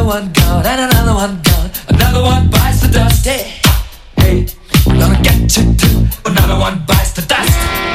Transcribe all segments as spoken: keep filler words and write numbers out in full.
one gone and another one gone. Another one bites the dust. Hey, hey, I'm gonna get you too. Another one bites the dust.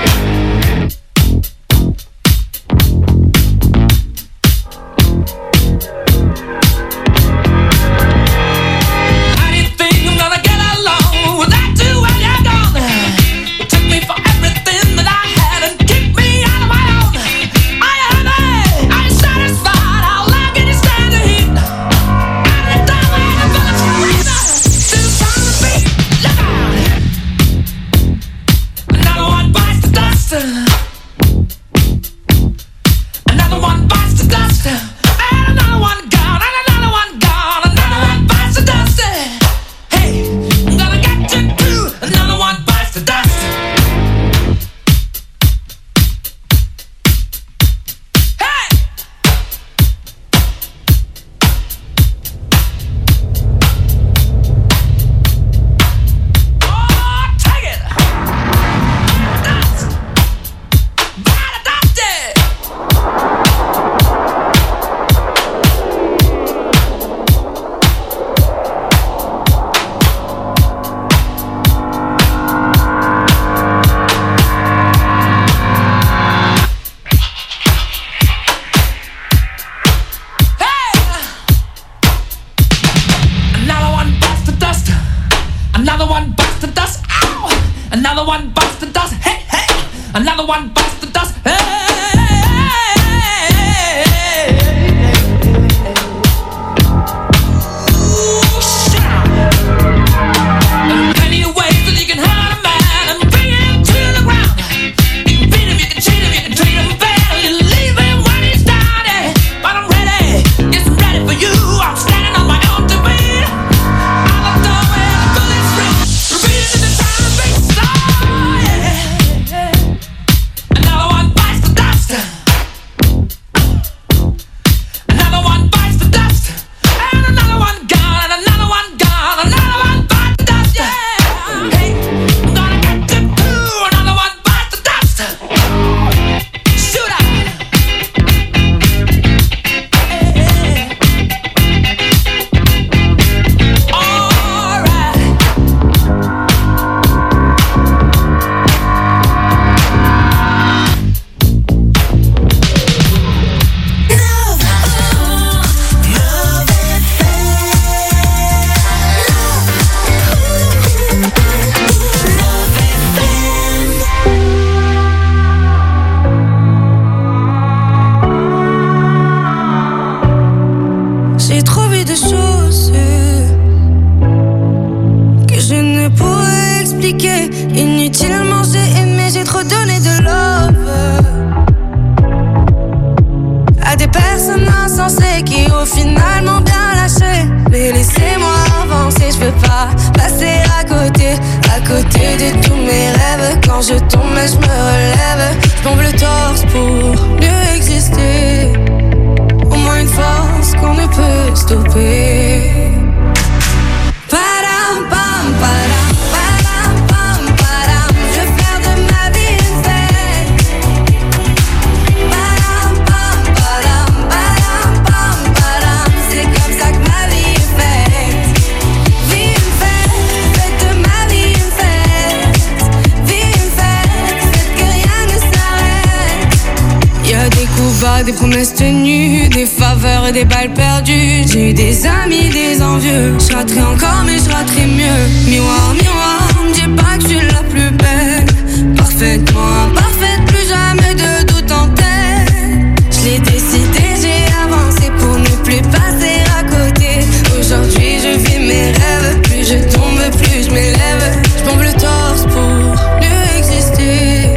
Des promesses tenues, des faveurs et des balles perdues. J'ai eu des amis, des envieux. Je raterai encore mais je raterai mieux. Miroir, miroir, me dis pas que je suis la plus belle. Parfaitement imparfaite, plus jamais de doute en tête. Je l'ai décidé, j'ai avancé pour ne plus passer à côté. Aujourd'hui je vis mes rêves. Plus je tombe, plus je m'élève. Je pompe le torse pour mieux exister.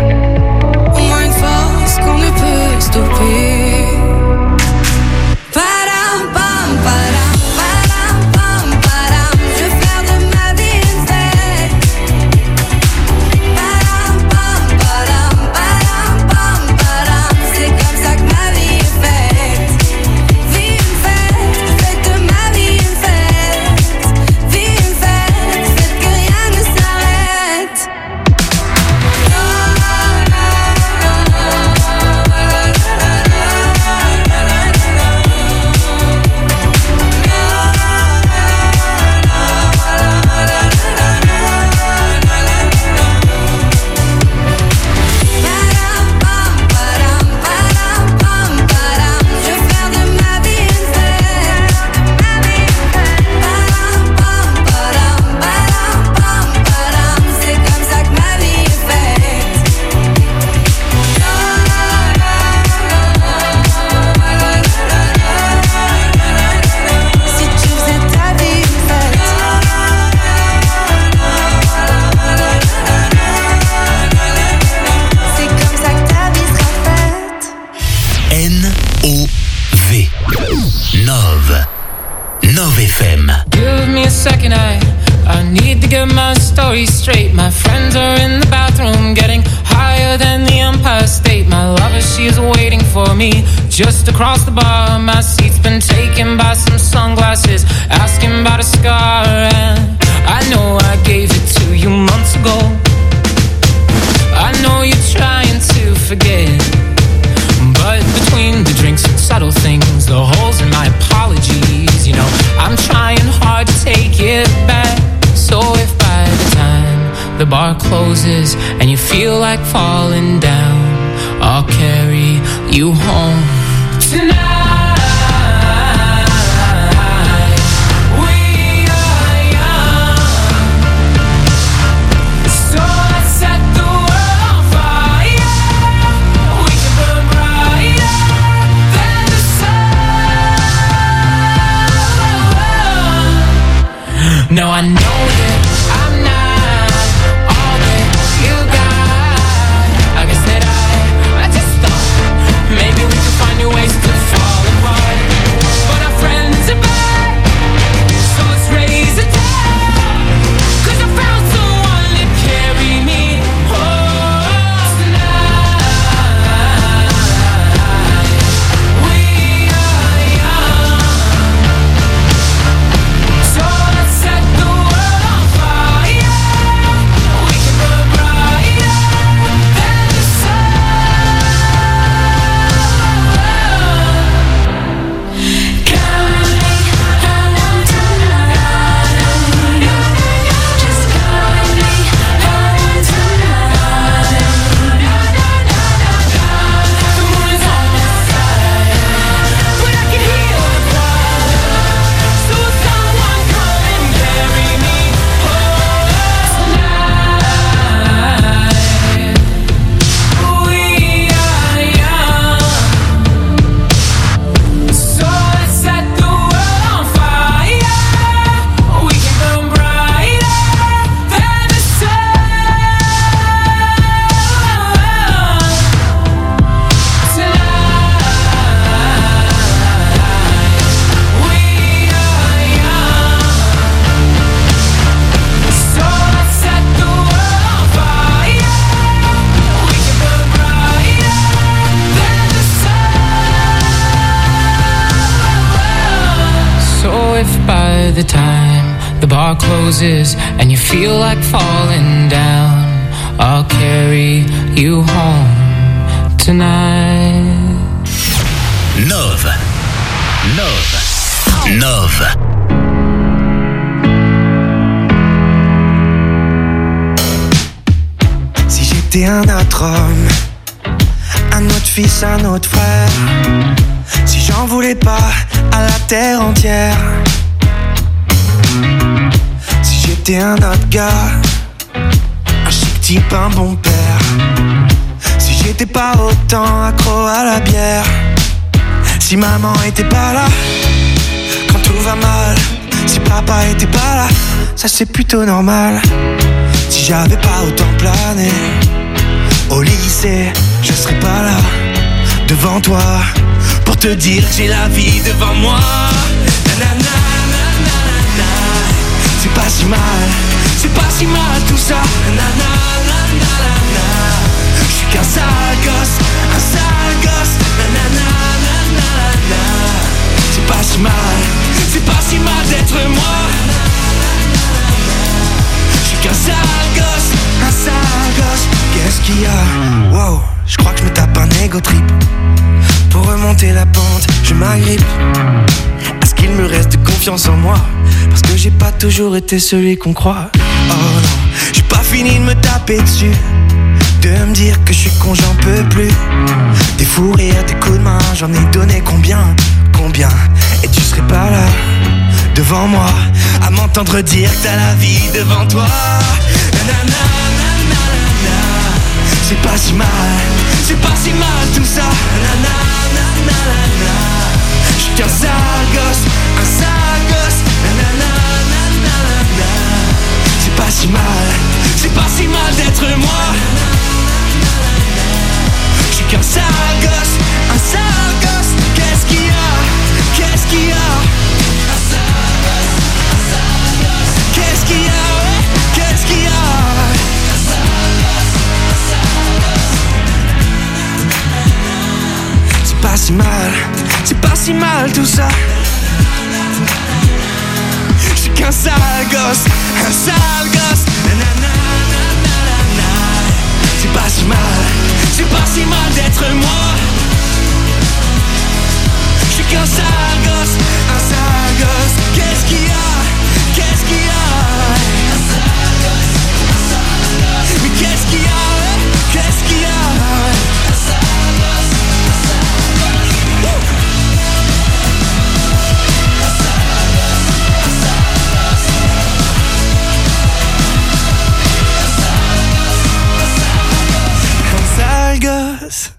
Au moins une force qu'on ne peut stopper. C'est comme ça que ma vie est faite. Vie une fête. Nove F M. Give me a second, I, I need to get my story straight. My friends are in the bathroom getting higher than the Empire State. My lover, she's waiting for me just across the bar. My seat's been taken by some sunglasses, asking about a scar. And I know I gave it to you months ago. I know you're trying to forget, but between the drinks and subtle things, the holes in my apologies, you know, I'm trying hard to take it back. So if by the time the bar closes and you feel like falling down, I'll carry you home tonight. No, I know that I'm not all that you got. I guess that I, I just thought maybe we could find new ways to fall apart. But our friends are back, so let's raise a toast. 'Cause I found someone to carry me home tonight. We are young, so let's set the world on fire. We can burn brighter than the sun. Count me home tonight. Just count me home tonight. The moon is on my side, but I can hear the choir. So someone come and carry me home tonight. We are young, so let's set the world on fire. We can burn brighter than the sun tonight. We are young, so let's set the world on fire. We can burn brighter than the sun. So if by the time the bar closes and you feel like falling down, I'll carry you home tonight. Nove. Nove. Nove. Si j'étais un autre homme, un autre fils, un autre frère, si j'en voulais pas à la terre entière, si j'étais un autre gars, un chic type, un bon père, si j'étais pas autant accro à la bière, si maman était pas là quand tout va mal, si papa était pas là, ça c'est plutôt normal. Si j'avais pas autant plané au lycée, je serais pas là devant toi pour te dire que j'ai la vie devant moi. Nanana, nanana, c'est pas si mal, c'est pas si mal tout ça. Nanana, nanana, je suis qu'un sale gosse, un sale gosse. Nanana, nanana, c'est pas si mal, c'est pas si mal d'être moi. Qu'un sale gosse, un sale gosse. Qu'est-ce qu'il y a? Wow, je crois que je me tape un ego trip. Pour remonter la pente, je m'agrippe. Est-ce qu'il me reste de confiance en moi? Parce que j'ai pas toujours été celui qu'on croit. Oh non, j'ai pas fini de me taper dessus, de me dire que je suis con, j'en peux plus. Des fous rires, des coups de main, j'en ai donné combien? Combien? Et tu serais pas là devant moi à m'entendre dire que t'as la vie devant toi. Nanana, nanana, c'est pas si mal, c'est pas si mal tout ça. Nanana, nanana, je suis qu'un sale gosse, un sale gosse. Nanana, nanana, c'est pas si mal, c'est pas si mal d'être moi. Je suis qu'un sale gosse, un sale gosse. Qu'est-ce qu'il y a? Qu'est-ce qu'il y a? Un sale si mal tout ça. J'suis qu'un sale gosse, un sale gosse. Nanana, nanana. C'est pas si mal, c'est pas si mal d'être moi. J'suis qu'un sale gosse, un sale gosse. Qu'est-ce qu'il y a, qu'est-ce qu'il y a? Un sale gosse, un sale gosse. Mais qu'est-ce qu'il y a, qu'est-ce qu'il y a? Un sale gosse, un sale gosse. Un sale gosse, un sale gosse. Un sale gosse.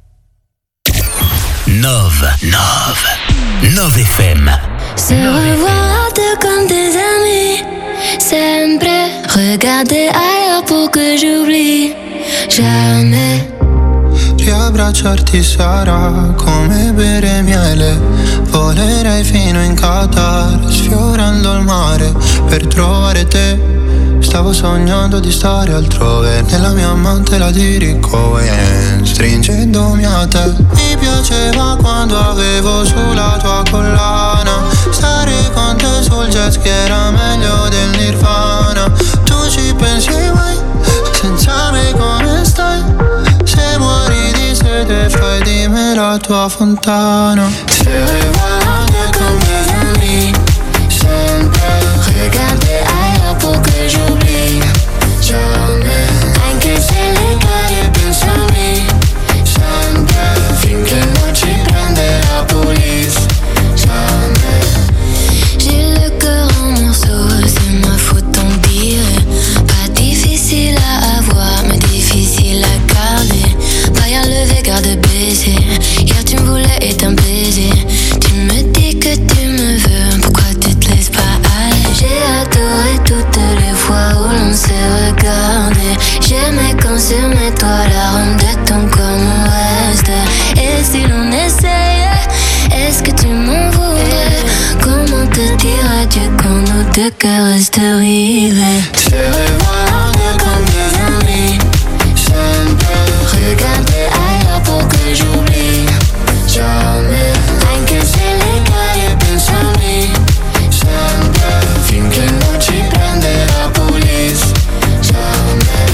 Nove, Nove, Nove F M. Se revoir deux comme des amis, sempre regarder ailleurs pour que j'oublie jamais. Riabbracciarti sarà come bere miele. Volerei fino in Qatar, sfiorando il mare per trovare te. Stavo sognando di stare altrove, nella mia mantela di Ricohen, stringendomi a te. Mi piaceva quando avevo sulla tua collana, stare con te sul jet ski era meglio del Nirvana. Tu ci pensi mai, senza me come stai? Se muori di sete fai di me la tua fontana. Se regarde comme des amis, sempre regarder ailleurs pour que j'oublie jamais. Anche se le cade pensami, sempre finché non ci prende la police. Jamais. J'ai le cœur en morceaux, c'est ma faute en dire. Pas difficile à avoir, mais difficile à garder. Pas à lever, garde baiser. Hier tu me voulais et t'un baiser. Tu me dis que tu me veux, pourquoi tu te laisses pas aller? J'ai adoré toutes les fois où l'on s'est regardé. J'aimais quand sur mes toits la ronde de ton corps me reste. Et si l'on essayait, est-ce que tu m'en voudrais? Comment te dire adieu quand nos deux cœurs restent rivés? Se regarder comme des amis, sempre regarder ailleurs pour que j'oublie jamais. Anche se le cade pensami, sempre finché non ci prende la police. Jamais.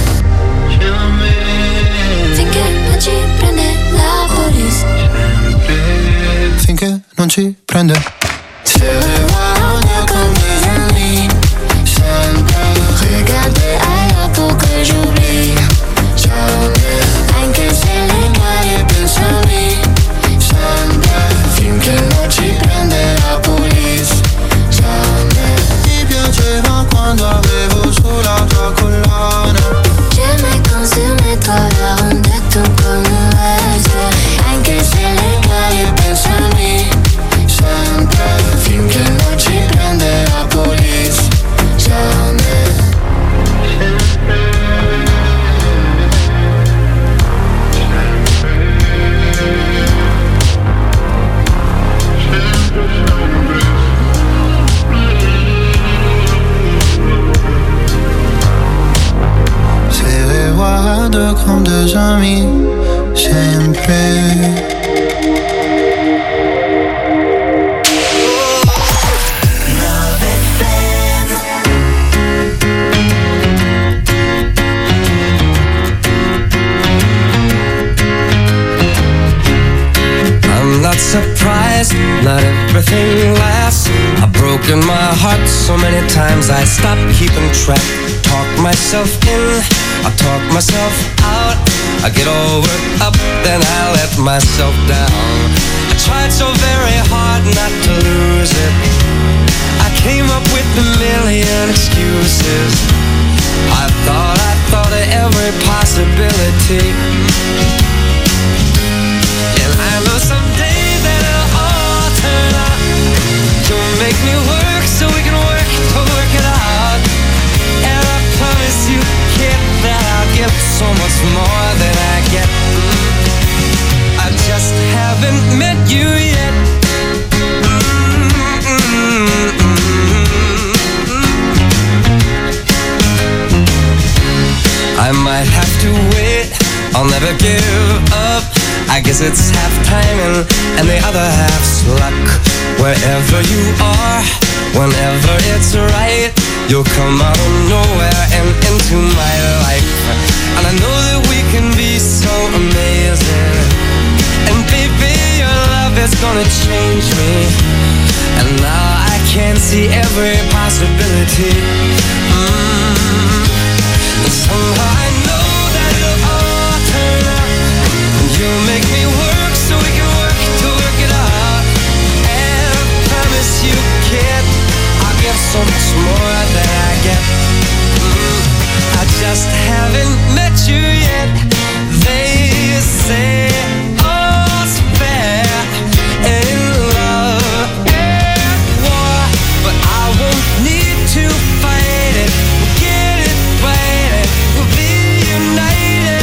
Finché non ci prende la police. Finché non ci prende. Se regarder comme des amis, sempre regarder ailleurs pour que j'oublie jamais. Anche se le cade pensami, sempre finché non ci prende la police. Jamais. Mi piaceva quando avevo sulla tua collana. J'aimais quand sur mes toits la ronde de ton corps me reste. Anche se le cade pensami, sempre finché non ci prende la police. Jamais. Se regarde comme des amis, sempre. I'm not surprised, not everything lasts. I've broken my heart so many times I stopped keeping track. Talk myself in, I talk myself out. I get all worked up, then I let myself down. I tried so very hard not to lose it. I came up with a million excuses. I thought, I thought of every possibility. And I know someday that it'll all turn out. You'll make me work so we can work to work it out. And I promise you, kid, that I'll give so much more than I get. I just haven't met you yet. I might have to wait, I'll never give up. I guess it's half timing and the other half's luck. Wherever you are, whenever it's right, you'll come out of nowhere and into my life. And I know that we can be so amazing. And baby, your love is gonna change me. And now I can see every possibility. Mm. And somehow I know that it'll all turn out. And you'll make me work so we can work to work it out. And I promise you, kid, I'll give so much more than I get. Mm. I just haven't met you yet. They say all's fair in love and war, but I won't need to fight it. We'll get it right, we'll be united.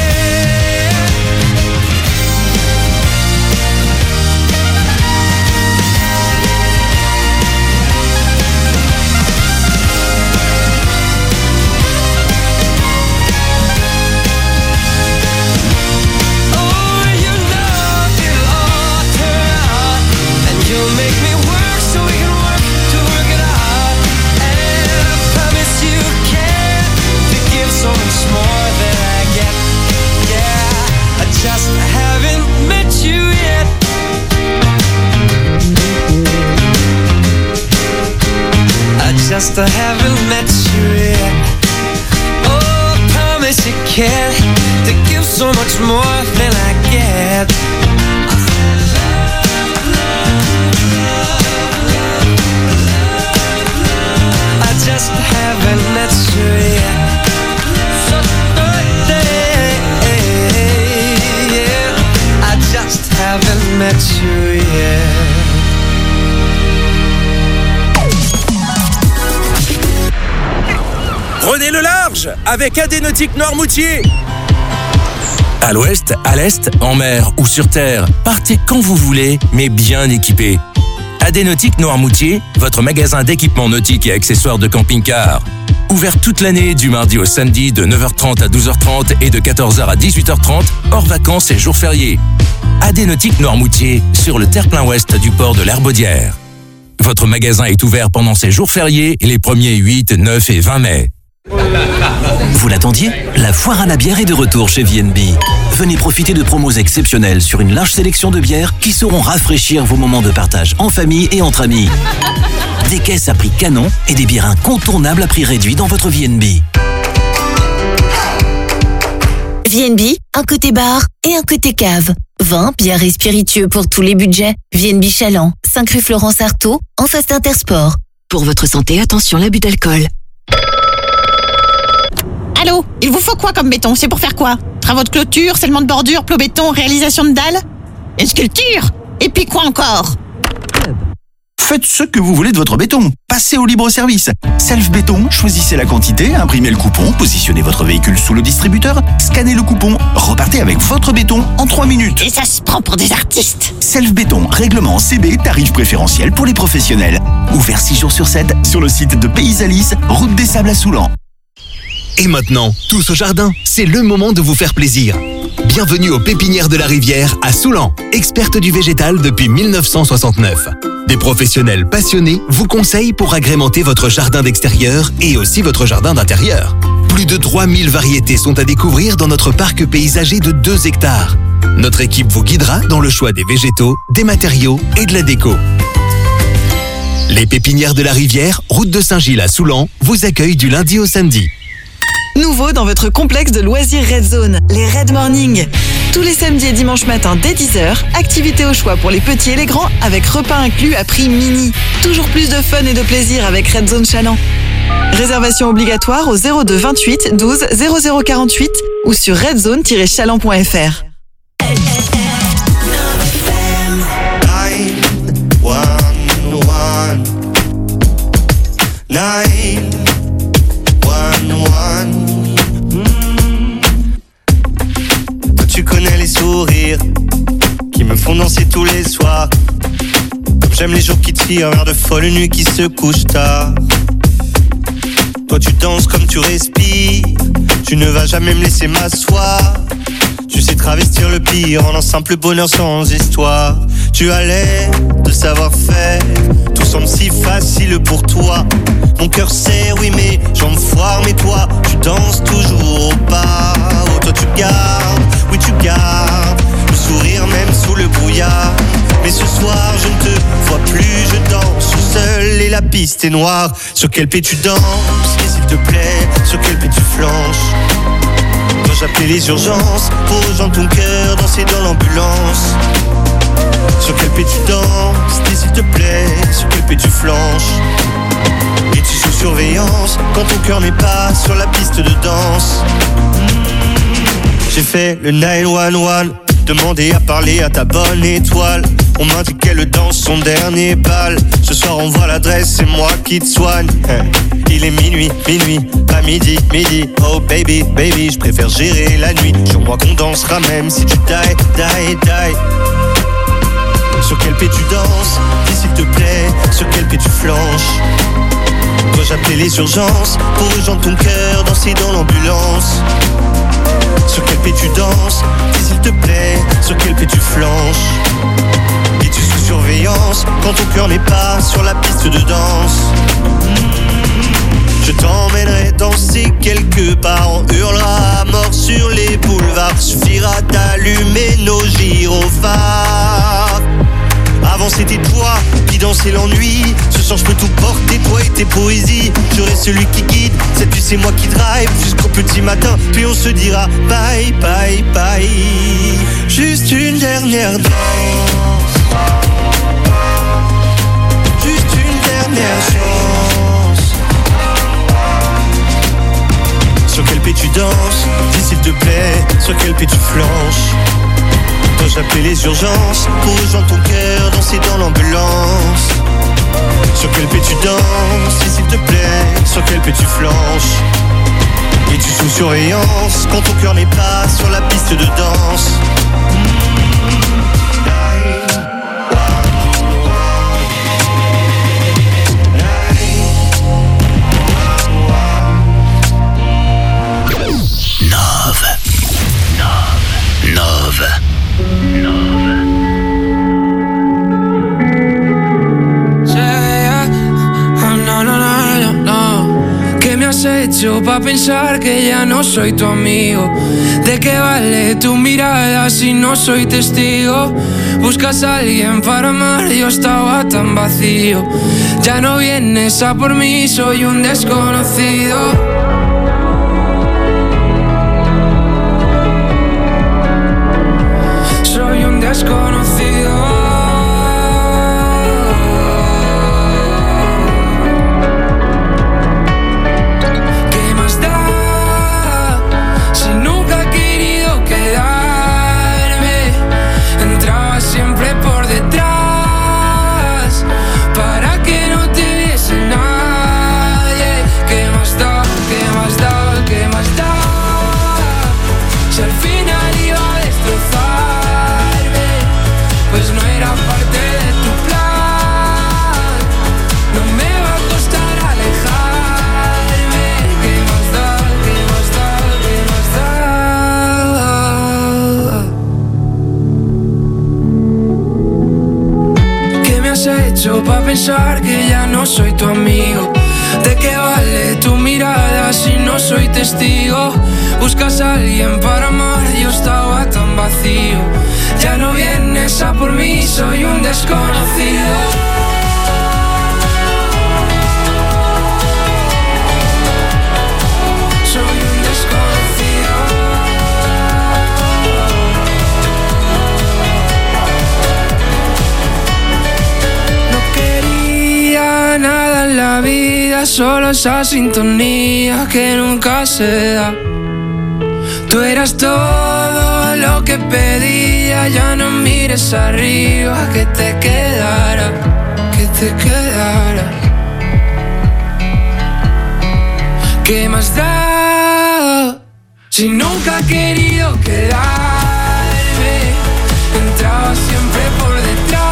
Just haven't met you yet. I just haven't met you yet. Oh, I promise you can't to give so much more than I get. I just haven't met you yet. Just haven't met you yet. Prenez le large avec A D Nautique Noirmoutier. À l'ouest, à l'est, en mer ou sur terre, partez quand vous voulez, mais bien équipé. A D Nautique Noirmoutier, votre magasin d'équipements nautiques et accessoires de camping-car. Ouvert toute l'année du mardi au samedi de neuf heures trente à douze heures trente et de quatorze heures à dix-huit heures trente, hors vacances et jours fériés. A D Nautique Noirmoutier, sur le terre-plein ouest du port de l'Herbaudière. Votre magasin est ouvert pendant ces jours fériés, les premiers huit, neuf et vingt mai. Vous l'attendiez ? La foire à la bière est de retour chez V N B. Venez profiter de promos exceptionnelles sur une large sélection de bières qui sauront rafraîchir vos moments de partage en famille et entre amis. Des caisses à prix canon et des bières incontournables à prix réduit dans votre V N B. V N B, un côté bar et un côté cave. Vin, bière et spiritueux pour tous les budgets. V N B Chaland, cinq rue Florence Artaud, en face d'Intersport. Pour votre santé, attention l'abus d'alcool. Allô, il vous faut quoi comme béton? C'est pour faire quoi? Travaux de clôture, scellement de bordure, plot béton, réalisation de dalles? Une sculpture? Et puis quoi encore? Faites ce que vous voulez de votre béton. Passez au libre-service. Self Béton, choisissez la quantité, imprimez le coupon, positionnez votre véhicule sous le distributeur, scannez le coupon, repartez avec votre béton en trois minutes. Et ça se prend pour des artistes. Self Béton, règlement C B, tarif préférentiel pour les professionnels. Ouvert six jours sur sept sur le site de Pays-Alice, route des Sables à Soulan. Et maintenant, tous au jardin, c'est le moment de vous faire plaisir. Bienvenue aux Pépinières de la Rivière à Soulan, experte du végétal depuis mille neuf cent soixante-neuf. Des professionnels passionnés vous conseillent pour agrémenter votre jardin d'extérieur et aussi votre jardin d'intérieur. Plus de trois mille variétés sont à découvrir dans notre parc paysager de deux hectares. Notre équipe vous guidera dans le choix des végétaux, des matériaux et de la déco. Les Pépinières de la Rivière, route de Saint-Gilles à Soulan, vous accueillent du lundi au samedi. Nouveau dans votre complexe de loisirs Red Zone, les Red Morning. Tous les samedis et dimanches matin dès dix heures, activités au choix pour les petits et les grands avec repas inclus à prix mini. Toujours plus de fun et de plaisir avec Red Zone Chaland. Réservation obligatoire au zéro deux vingt-huit douze zéro zéro quarante-huit ou sur redzone tiret chaland point f r. Tu connais les sourires qui me font danser tous les soirs. Comme j'aime les jours qui tirent vers de folles nuits qui se couchent tard. Toi tu danses comme tu respires. Tu ne vas jamais me laisser m'asseoir. Tu sais travestir le pire en un simple bonheur sans histoire. Tu as l'air de savoir faire, tout semble si facile pour toi. Mon cœur sait, oui mais jambes foire, mais toi tu danses toujours au pas. Oh toi tu gardes, oui tu gardes le sourire même sous le brouillard. Mais ce soir je ne te vois plus, je danse seul et la piste est noire. Sur quel pied tu danses, et s'il te plaît, sur quel pied tu flanches? Dois-je appeler les urgences pour rejoindre ton cœur, danser dans l'ambulance? Sur quel pied tu danses, et s'il te plaît, sur quel pied tu flanches? Es-tu sous surveillance quand ton cœur n'est pas sur la piste de danse? J'ai fait le neuf un un, demandé à parler à ta bonne étoile. On m'indique qu'elle danse son dernier bal. Ce soir on voit l'adresse, c'est moi qui te soigne. Il est minuit, minuit, pas midi, midi. Oh baby, baby, je préfère gérer la nuit. Jure-moi qu'on dansera même si tu die, die, die. Sur quel pied tu danses, dis s'il te plaît, sur quel pied tu flanches? Dois-je appeler les urgences pour rejoindre ton cœur, danser dans l'ambulance? Sur quel pied tu danses, dis s'il te plaît, sur quel pied tu flanches? Es-tu sous surveillance quand ton cœur n'est pas sur la piste de danse? Je t'emmènerai danser quelque part, on hurlera à mort sur les boulevards. Suffira d'allumer nos gyrophares. Avant c'était toi qui dansais l'ennui. Ce soir je peux tout porter, toi et tes poésies. J'aurai celui qui guide, cette nuit c'est moi qui drive jusqu'au petit matin, puis on se dira bye bye bye. Juste une dernière danse, juste une dernière chance. Sur quel pied tu danses, dis s'il te plaît, sur quel pied tu flanches? Dois-je appeler les urgences pour rejoindre ton cœur, danser dans l'ambulance? Sur quel pied tu danses, dis s'il te plaît, sur quel pied tu flanches? Es-tu sous surveillance quand ton cœur n'est pas sur la piste de danse? Hecho pa' pensar que ya no soy tu amigo. ¿De qué vale tu mirada si no soy testigo? Buscas a alguien para amar, yo estaba tan vacío. Ya no vienes a por mí, soy un desconocido. Soy un desconocido. Pa' pensar que ya no soy tu amigo. ¿De qué vale tu mirada si no soy testigo? Buscas a alguien para amar, yo estaba tan vacío. Ya no vienes a por mí, soy un desconocido. Nada en la vida, solo esa sintonía que nunca se da. Tú eras todo lo que pedía, ya no mires arriba, que te quedara, que te quedara. ¿Qué más da? Si nunca he querido quedarme, entraba siempre por detrás.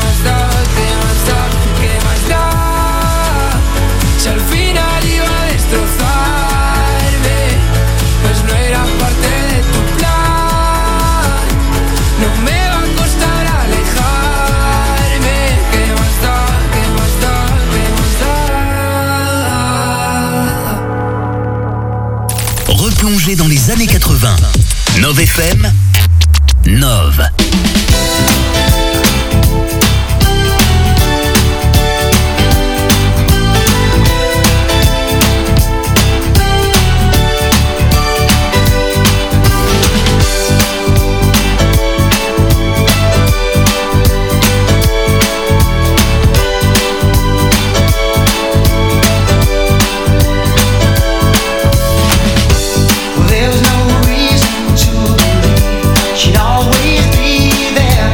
Destrozarme, plongé dans les années quatre-vingts. Nove F M, Nove. She'd always be there.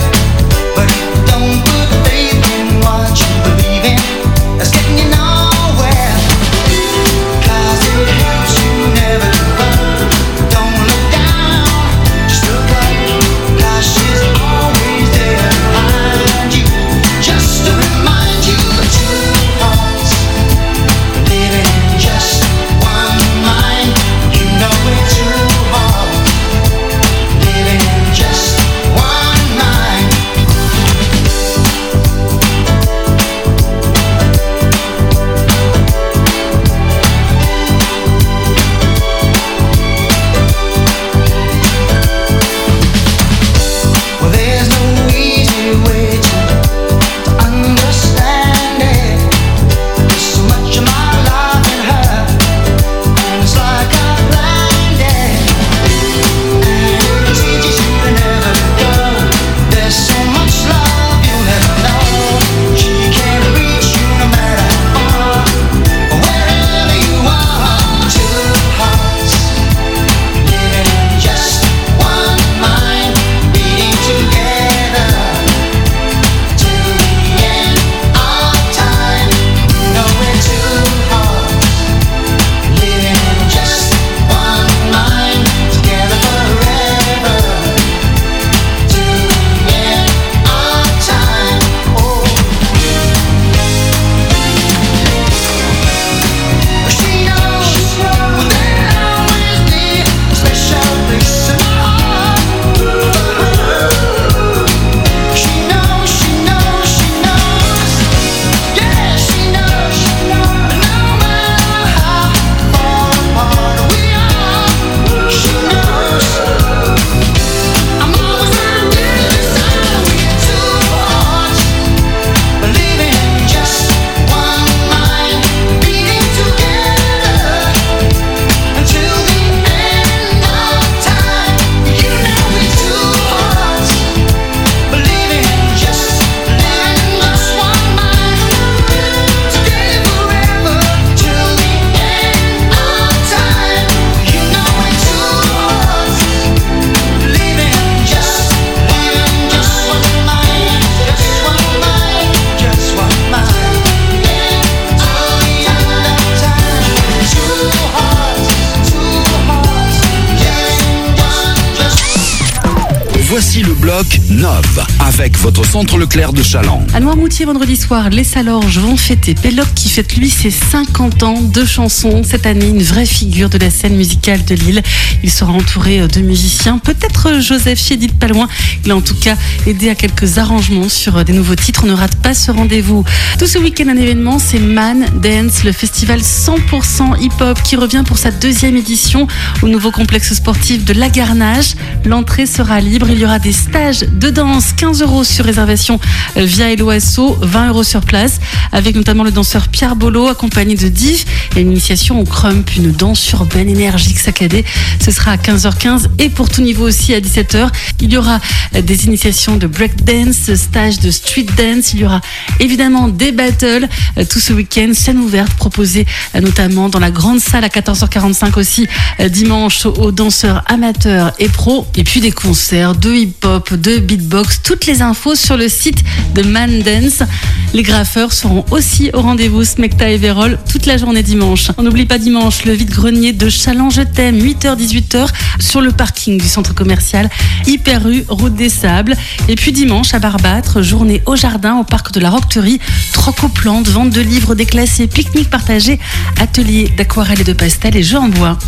Voici le bloc Nove avec votre centre Leclerc de Chaland. À Noirmoutier, vendredi soir, les Salorges vont fêter. Péloque qui fête lui ses cinquante ans de chansons. Cette année, une vraie figure de la scène musicale de Lille. Il sera entouré de musiciens, peut-être Joseph Chédid pas loin. Il a en tout cas aidé à quelques arrangements sur des nouveaux titres. On ne rate pas ce rendez-vous. Tout ce week-end, un événement, c'est Man Dance, le festival cent pour cent hip-hop qui revient pour sa deuxième édition au nouveau complexe sportif de Lagarnage. L'entrée sera libre. Il y aura des stages de danse, quinze euros sur réservation via Hello Asso, vingt euros sur place, avec notamment le danseur Pierre Bolo, accompagné de Div, et une initiation au crump, une danse urbaine énergique saccadée. Ce sera à quinze heures quinze et pour tout niveau aussi à dix-sept heures. Il y aura des initiations de breakdance, stages de street dance. Il y aura évidemment des battles tout ce week-end, scène ouverte proposée notamment dans la grande salle à quatorze heures quarante-cinq aussi dimanche aux danseurs amateurs et pros, et puis des concerts de hip-hop, de beatbox. Toutes les infos sur le site de Man Dance. Les graffeurs seront aussi au rendez-vous, Smecta et Vérol, toute la journée dimanche. On n'oublie pas dimanche le vide-grenier de Chaland Je t'aime, huit heures dix-huit heures sur le parking du centre commercial Hyper Rue, route des Sables. Et puis dimanche à Barbâtre, journée au jardin au parc de la Roqueterie, troc aux plantes, vente de livres déclassés, pique-nique partagé, atelier d'aquarelle et de pastel et jeux en bois.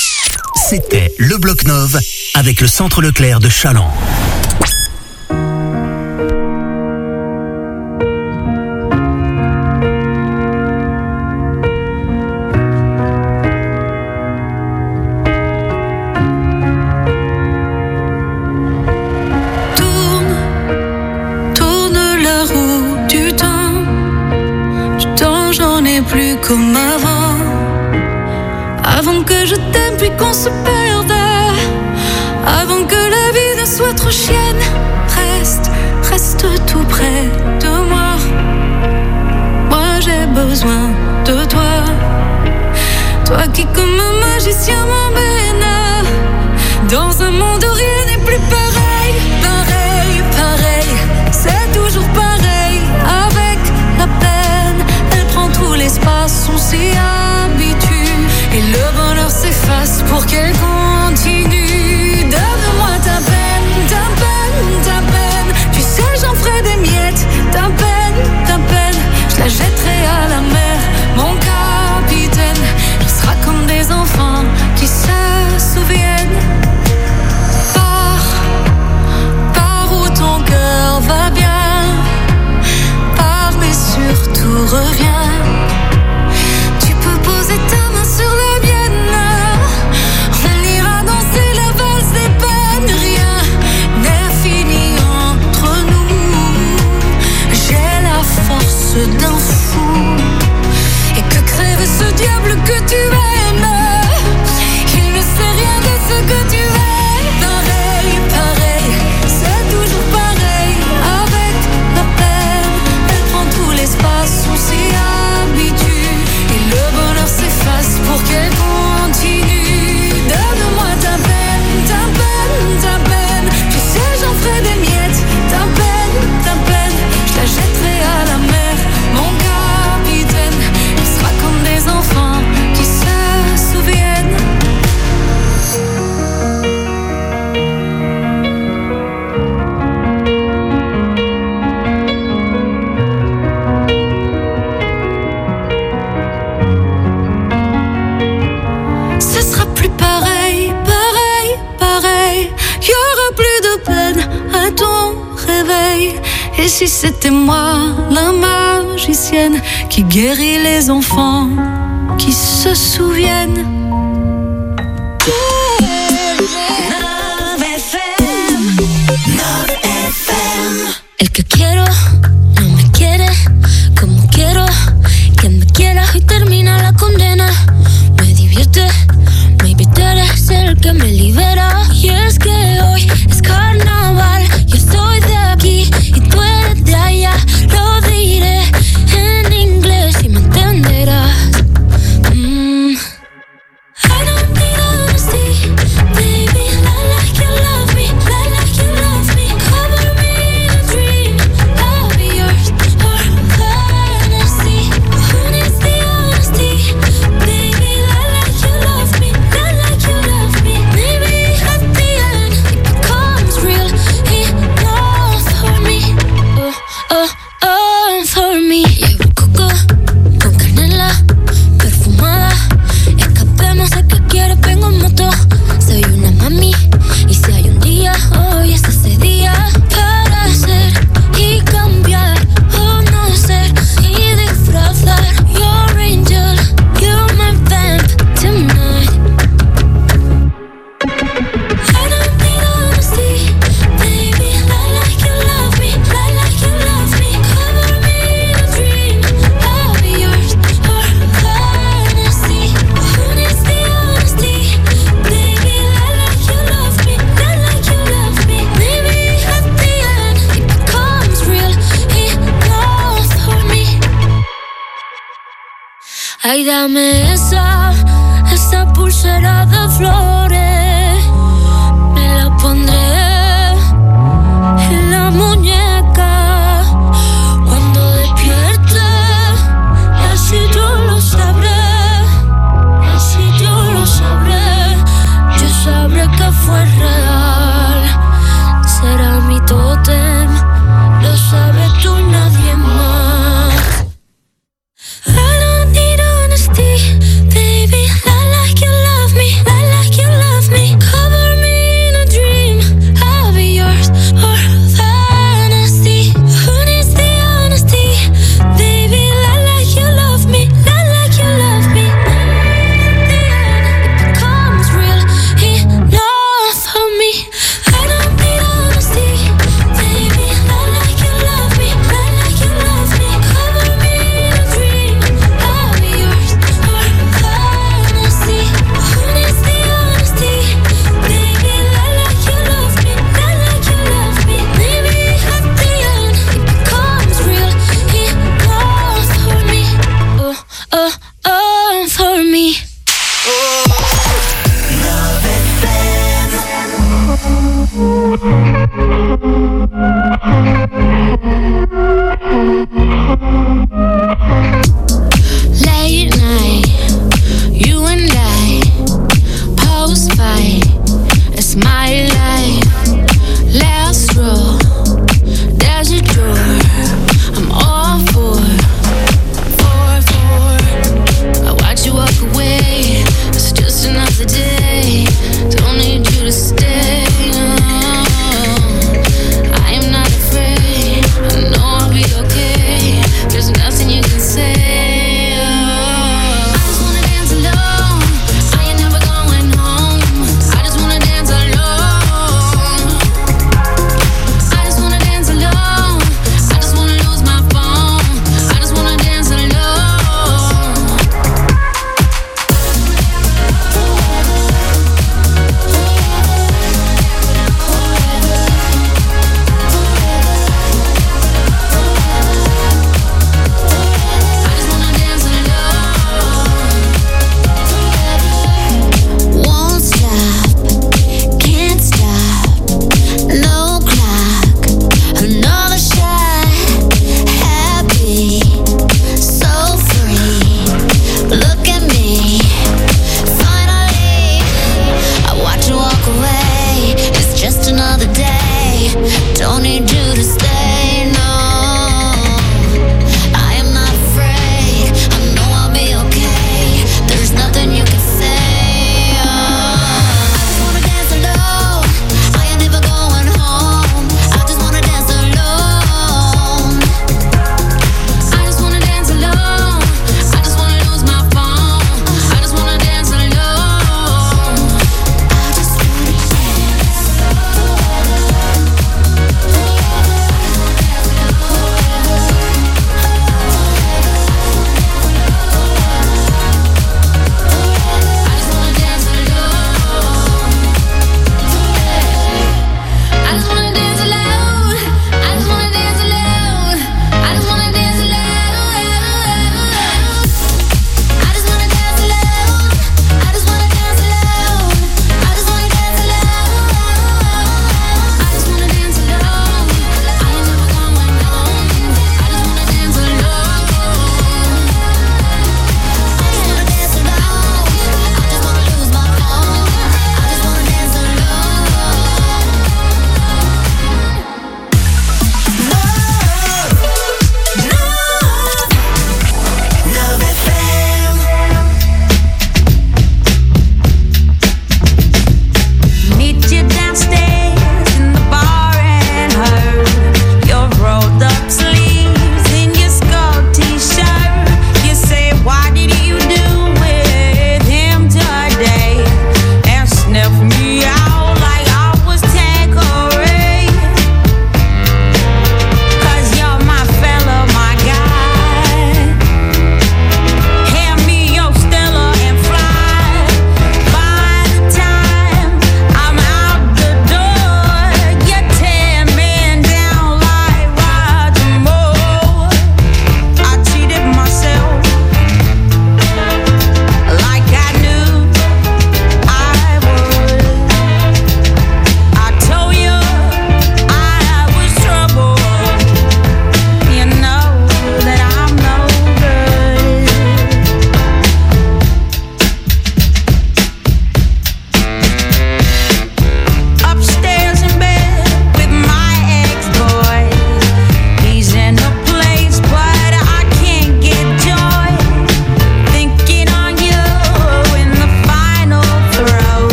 C'était le Bloc Nove avec le centre Leclerc de Chaland. comme avant. Avant que je t'aime puis qu'on se perde. Avant que la vie ne soit trop chienne. Reste, reste tout près de moi. Moi j'ai besoin de toi. Toi qui comme un magicien m'emmène dans un monde où rien n'est plus pareil. Pareil, pareil, c'est toujours pareil. Avec la peine, elle prend tout l'espace. On s'y habitue et le bonheur s'efface pour qu'elle continue. Donne-moi ta peine, ta peine, ta peine. Tu sais j'en ferai des miettes. Ta peine, ta peine, je la jetterai à la mer. Mon capitaine, on sera comme des enfants qui se souviennent. Pars, pars où ton cœur va bien. Pars mais surtout reviens. Tu peux poser ta main sur la mienne. On ira danser la valse des peines. Rien n'est fini entre nous. J'ai la force d'un fou. Et que crève ce diable que tu aimes. Il ne sait rien de ce que tu es. Pareil, pareil, c'est toujours pareil. Avec la peine, elle prend tout l'espace. On s'y habitue et le bonheur s'efface pour qu'elle continue. Donne-moi ta peine, ta peine, ta peine. Tu sais j'en ferai des miettes. Ta peine, ta peine, je la jetterai à la mer. Mon capitaine, on sera comme des enfants qui se souviennent. Ce sera plus pareil, pareil, pareil. Y aura plus de peine à ton réveil. Et si c'était moi, la magicienne, qui guérit les enfants, qui se souviennent. El que quiero no me quiere como quiero que me quiera y termina la condena. Me divierte, maybe tú eres el que me libera. Y es que hoy es carnaval, yo soy de aquí y tú eres de allá. Lo diré en inglés y me entenderás. Mm. I don't need honesty, baby, lie like you love me, lie like you love me. Cover me in a dream, I'll be yours for fantasy. Who needs the honesty, baby, lie like you love me, lie like you love me. Maybe at the end it becomes real enough for me. Oh, oh, oh, for me. Llevo coco con canela perfumada. Escapemos de que quiero, vengo en moto. Soy una mami y si hay un día, hoy es ese día para ser y cambiar o no ser y disfrazar. Your angel, you're my vamp tonight. I don't need honesty, baby, lie like you love me, lie like you love me. Cover me in a dream, I'll be yours for fantasy. Who needs the honesty, baby, lie like you love me, lie like you love me. Maybe at the end it becomes real enough for me. Ay, dame esa, esa pulsera de flores. Me la pondré en la muñeca cuando despierte. Así yo lo sabré, así yo lo sabré. Yo sabré que fue real. Será mi tótem, lo sabes tú, nadie más. I don't need honesty, baby, lie like you love me, lie like you love me.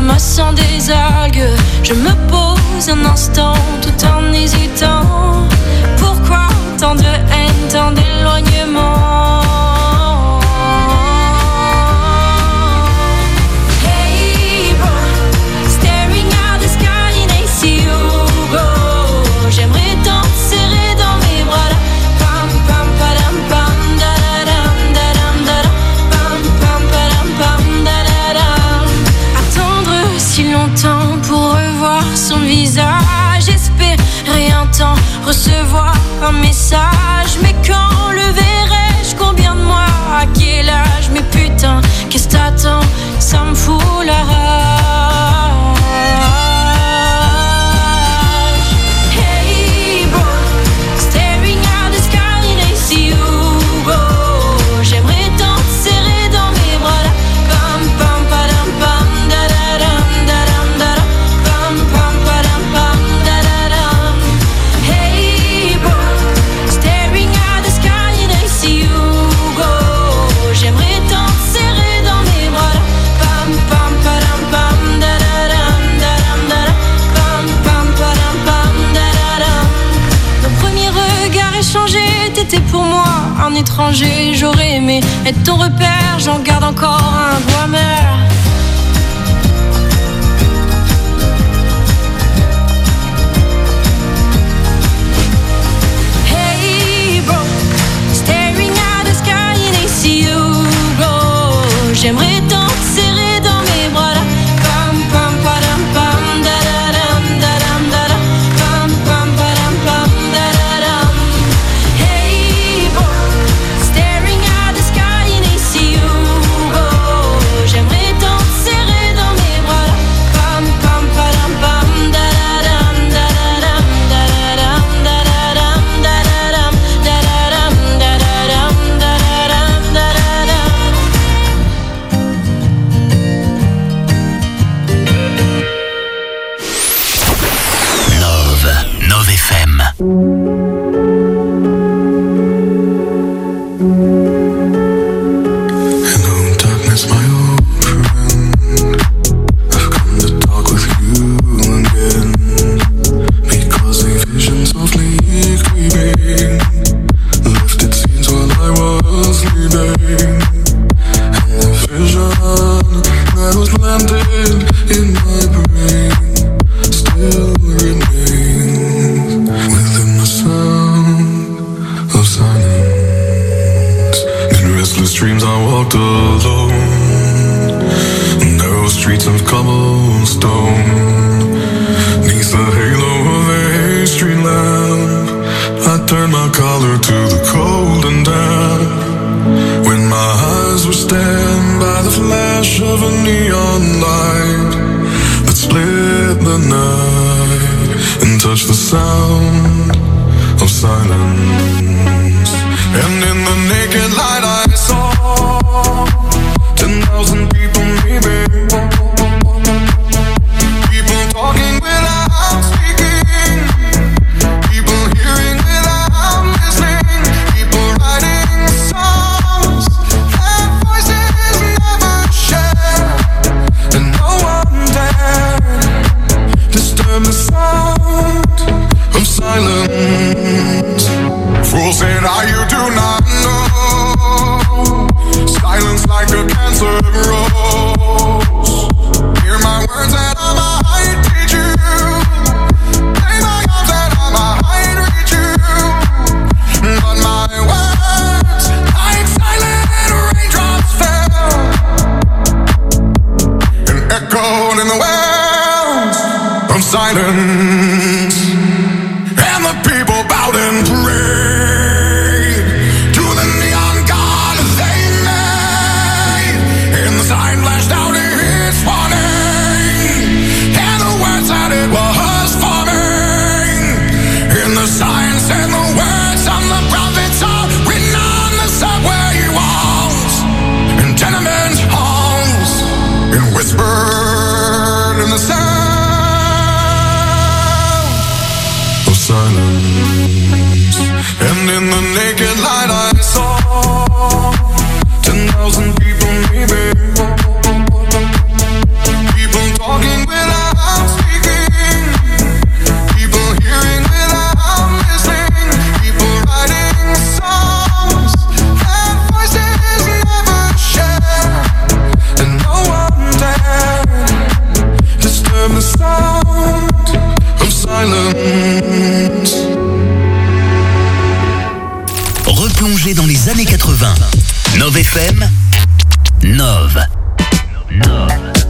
ramassant des algues. Je me pose un instant tout en hésitant. Pourquoi tant de haine, tant d'éloignement? Hey bro, staring at the sky in A C Hugo. J'aimerais tant te serrer dans mes bras là. Pam pam padam pam da da dam da dam da dam. Pam pam padam pam da da dam. Attendre si longtemps pour revoir son visage, espérer un temps, recevoir un message. Mais quand le verrai-je, combien de mois, à quel âge? Mais putain, qu'est-ce t'attends? Ça me fout la rage. Hey bro, staring at the sky in A C Hugo. J'aimerais tant te serrer dans mes bras là. Pam pam padam pam da da dam da dam da dam. Pam pam padam pam da da dam. Hey bro, staring at the sky in A C Hugo. J'aimerais tant te serrer dans mes bras là. Pam pam padam pam da da dam da dam da dam. Pam pam padam pam da da dam. Nos premiers regards échangés, t'étais pour moi un étranger. J'aurais aimé être ton repère, j'en garde encore un goût amer. Hey bro, staring at the sky in A C Hugo. J'aimerais tant te serrer dans mes bras là. Pam pam padam pam da da dam da dam da dam. Pam pam padam pam da da dam. Hey bro, staring at the sky in A C Hugo. J'aimerais tant te serrer dans mes bras là. Pam pam padam pam da da dam da da dam da da dam da da dam da da dam da da dam da da dam da da dam da da dam. Nove, Nove F M. Hello, darkness, my old friend. I've come to talk with you again. Because a vision softly creeping left its scenes while I was sleeping. And the vision that was planted in my brain still remains within the sound of silence. In restless dreams I walked alone, narrow streets of cobblestone. Neath the halo of a street lamp, I turned my collar to the cold and damp. When my eyes were stabbed by the flash of a neon light that split the night and touched the sound of silence. And in the naked light I saw ten thousand people maybe. People talking without speaking. People hearing without listening. People writing songs that voices never share. And no one dared disturb the sound of silence. Fools say now you do not know. Silence like a cancer grows. Hear my words that I might teach you. Lay my arms that I might reach you. But my words, like silent raindrops, fell and echoed in the wells of silence. And the people bowed and prayed to the neon god they made. And the sign flashed out its warning, and the words that it was forming. And the sign said the words of the prophets are written on the subway walls and tenement halls, and whispered in the sound quatre-vingts. Nove F M, Nove. Nove.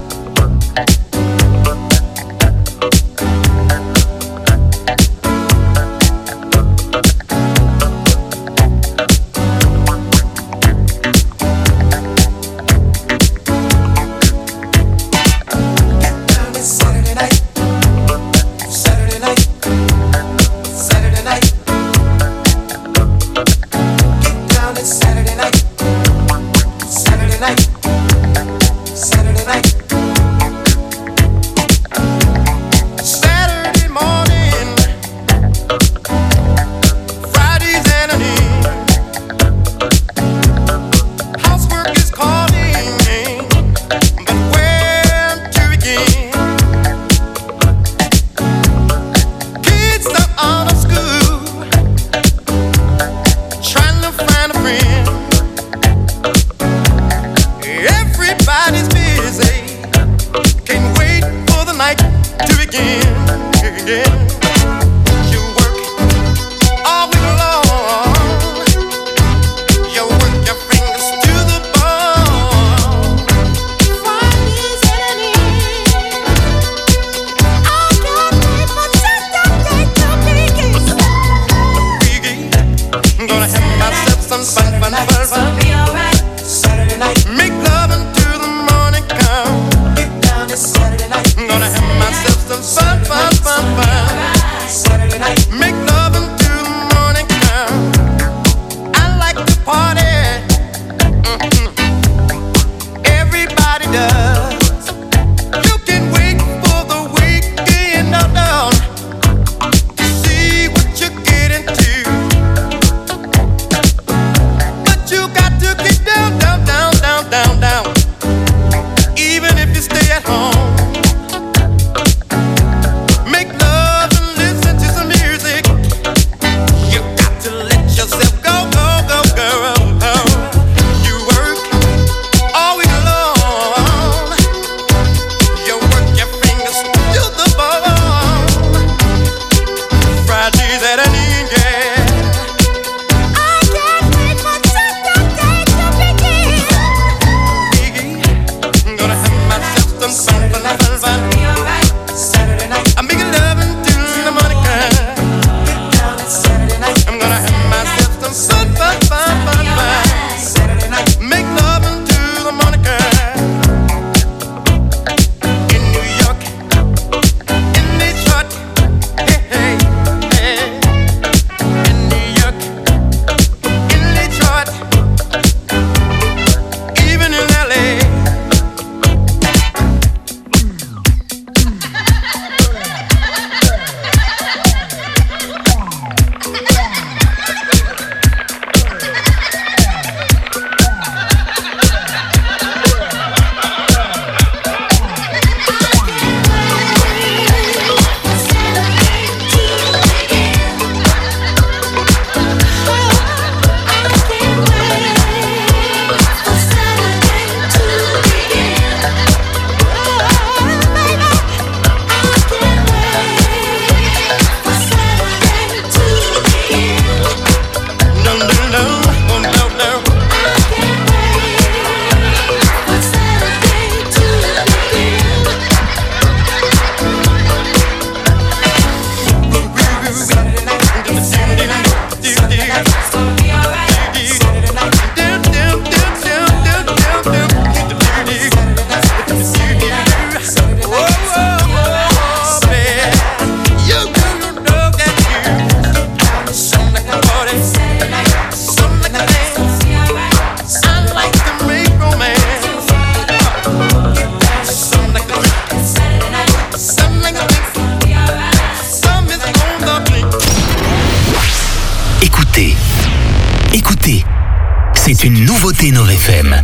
C'est une nouveauté Nove F M.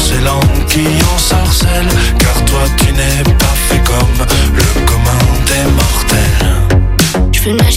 Qui ensorcelle, car toi tu n'es pas fait comme le commun des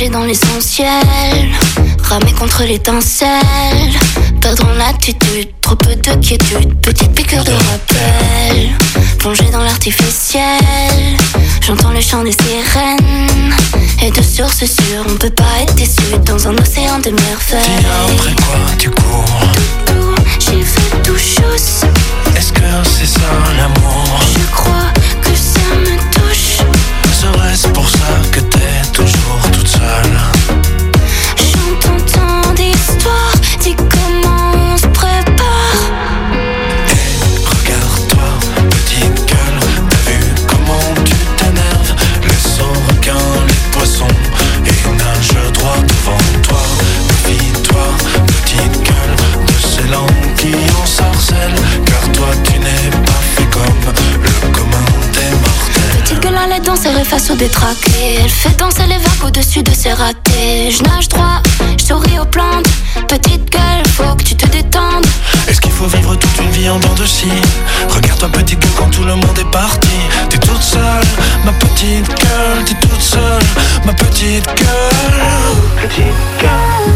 Plonger dans l'essentiel, ramer contre l'étincelle, perdre en attitude, trop peu de quiétude, petite piqûre de rappel. Plonger dans l'artificiel, j'entends le chant des sirènes. Et de sources sûres, on peut pas être déçu dans un océan de merveilles. Dis après quoi tu cours? Doudou, j'ai fait tout chose. Est-ce que c'est ça l'amour? Je crois que ça me touche. Serait-ce pour ça que t'es toujours toute seule? J'entends tant d'histoires, dis comment on se prépare. Et regarde-toi, petite gueule, t'as vu comment tu t'énerves? Laissons requins, les poissons, et nage droit devant toi. Méfie-toi, petite gueule, de ces langues qui ensorcellent, car toi tu n'es pas fait comme le commun des mortels. Petite gueule à la danse, elle face au détraqué. Elle fait danser les vagues au-dessus de ses ratés. Je nage droit, je souris aux plantes. Petite gueule, faut que tu te détendes. Est-ce qu'il faut vivre toute une vie en dents de scie? Regarde-toi petite gueule quand tout le monde est parti. T'es toute seule, ma petite gueule. T'es toute seule, ma petite gueule. Petite gueule.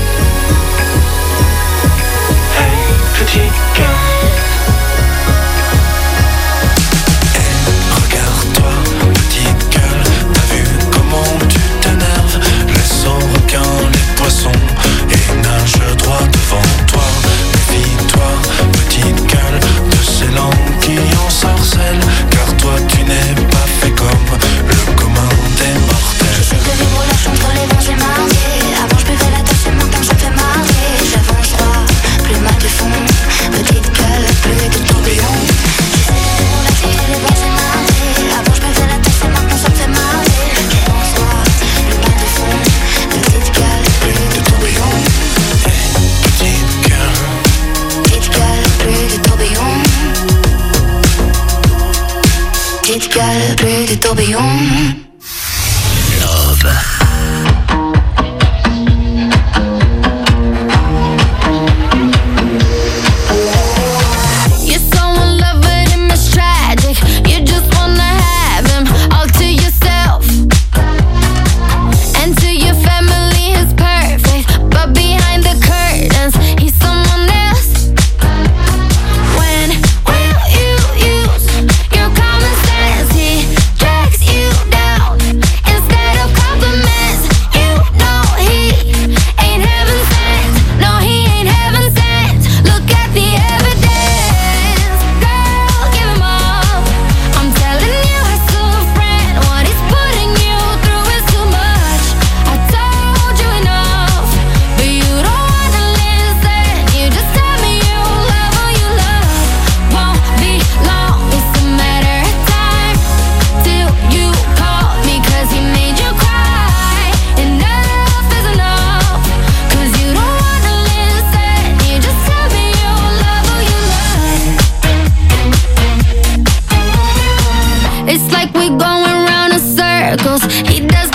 Hey, petite gueule. Les poissons et nage droit devant toi. Méfie-toi, petite gueule, de ces langues qui ensorcellent, car toi tu n'es pas fait comme le commun des mortels. Je sais que vivre la chance entre les vents j'ai marié. Avant je buvais la tasse et maintenant je fais marrer. J'avance droit, plus mal du fond. Petite gueule, plus de tourbillon. Je sais que vivre la fille et les vents j'ai marié. Avant je buvais la tasse et maintenant je fais marrer. J'avance droit, plus mal du fond. Petite gueule, plus de tourbillon. Petite gueule, petite gueule, plus de tourbillon. Petite gueule, plus de tourbillon. Love. It's like we're going round in circles. He does